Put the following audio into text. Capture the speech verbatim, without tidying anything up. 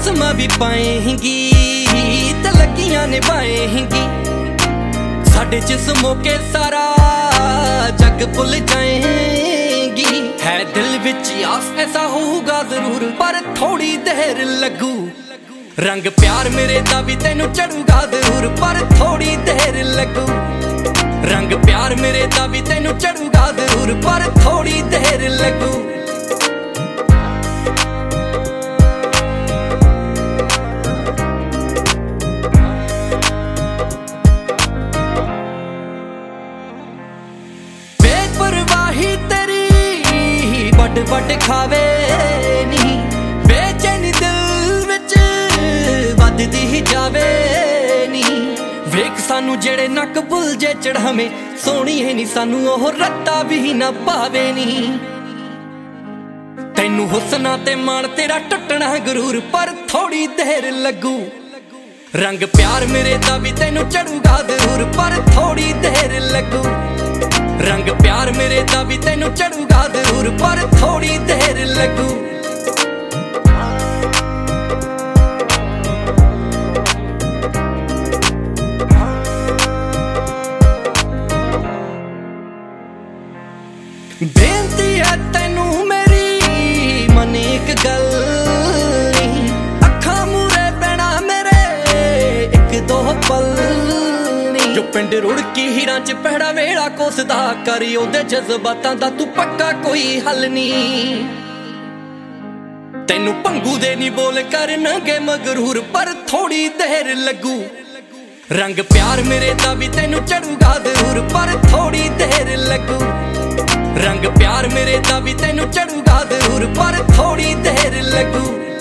चश्मा भी पाएंगी ते लगियां ने बाएंगी। साडे जिस्मों के सारा जग भुल जाएंगी। है दिल विच आस ऐसा होगा जरूर पर थोड़ी देर लगू। रंग प्यार मेरे दा भी तेनू चढ़ूगा जरूर पर थोड़ी देर लगू। रंग प्यार मेरे दा भी तेनू चढ़ूगा जरूर पर थोड़ी देर लगू। बेपरवाही तेरी बड़ बड़ खावे नी, बेचैनी दिल विच वधदी ही जावे नी। वेख सानू जेड़े नक बुल जे चढ़ावे, सोहणी है नी सानू ओह रत्ता भी ना पावे नी। तैनू हुस्ना ते मान तेरा टुटना गरूर पर थोड़ी देर लगू। रंग प्यार मेरे दा भी तेनू चढ़ूगा जरूर पर थोड़ी देर लगू। रंग प्यार मेरे दा भी तेनू चढ़ूगा जरूर पर थोड़ी देर लगू। बेनती है तेनू मेरी मन एक गल नहीं, अखा मूरे पैना मेरे एक दो पल नहीं। जो पिंड रुड़की हीरां च पहड़ा वेड़ा कोसदा करी ओदे जज्बातां दा तू पक्का कोई हल नहीं। तेनू भंगू दे नी बोल करनगे मगरूर पर थोड़ी देर लगू। रंग प्यार मेरे दा भी तेनू चढ़ूगा जरूर पर थोड़ी देर लगू। रंग प्यार मेरे दा भी तेनू चढ़ूगा जरूर पर थोड़ी देर लगू।